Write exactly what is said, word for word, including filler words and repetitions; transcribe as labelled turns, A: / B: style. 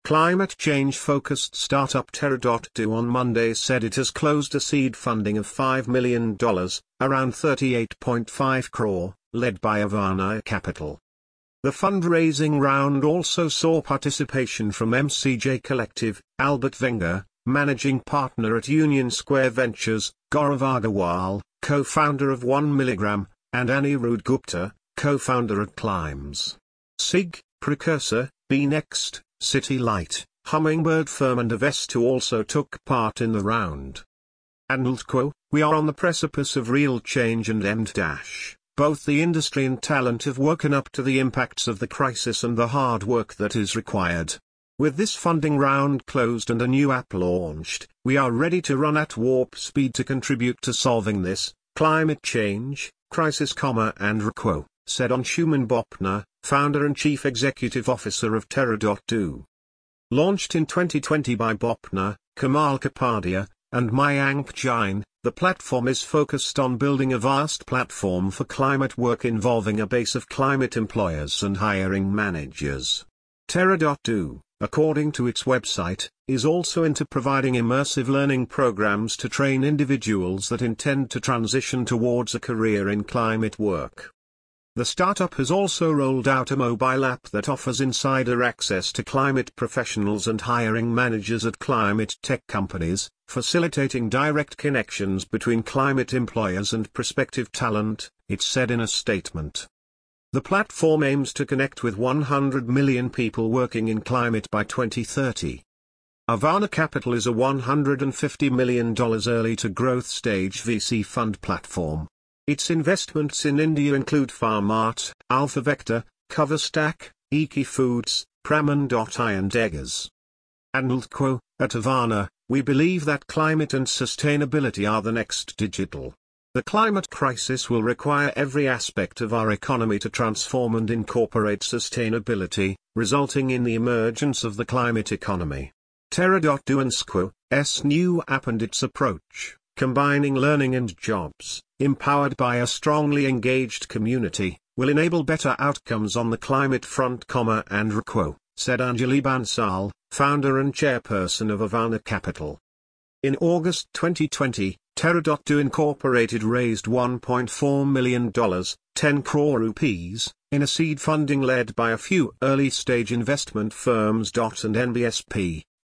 A: Climate change-focused startup Terra.do on Monday said it has closed a seed funding of five million dollars, around thirty-eight point five crore, led by Avana Capital. The fundraising round also saw participation from M C J Collective, Albert Wenger, managing partner at Union Square Ventures, Gaurav Agarwal, co-founder of one milligram, and Anirudh Gupta, co-founder at Climbs. SIG, Precursor, B-Next, City Light, Hummingbird Firm and Avestu also took part in the round. And quote, "We are on the precipice of real change and end dash. Both the industry and talent have woken up to the impacts of the crisis and the hard work that is required. With this funding round closed and a new app launched, we are ready to run at warp speed to contribute to solving this climate change crisis, and requo," said Anshuman Bopna, founder and chief executive officer of Terra.do. Launched in twenty twenty by Bopna, Kamal Kapadia, and Mayank Jain, the platform is focused on building a vast platform for climate work involving a base of climate employers and hiring managers. Terra.do, according to its website, is also into providing immersive learning programs to train individuals that intend to transition towards a career in climate work. The startup has also rolled out a mobile app that offers insider access to climate professionals and hiring managers at climate tech companies, facilitating direct connections between climate employers and prospective talent, it said in a statement. The platform aims to connect with one hundred million people working in climate by twenty thirty. Avana Capital is a one hundred fifty million dollars early-to-growth stage V C fund platform. Its investments in India include Farmart, Alpha Vector, Coverstack, Eki Foods, Praman.I and Eggers. And quote, "At Avana, we believe that climate and sustainability are the next digital. The climate crisis will require every aspect of our economy to transform and incorporate sustainability, resulting in the emergence of the climate economy." Terra.do and Squo's new app and its approach, combining learning and jobs, empowered by a strongly engaged community, will enable better outcomes on the climate front, and requo, said Anjali Bansal, founder and chairperson of Avana Capital. In August twenty twenty, Terra.do Incorporated raised one point four million dollars, ten crore rupees, in a seed funding led by a few early-stage investment firms. And N B S P,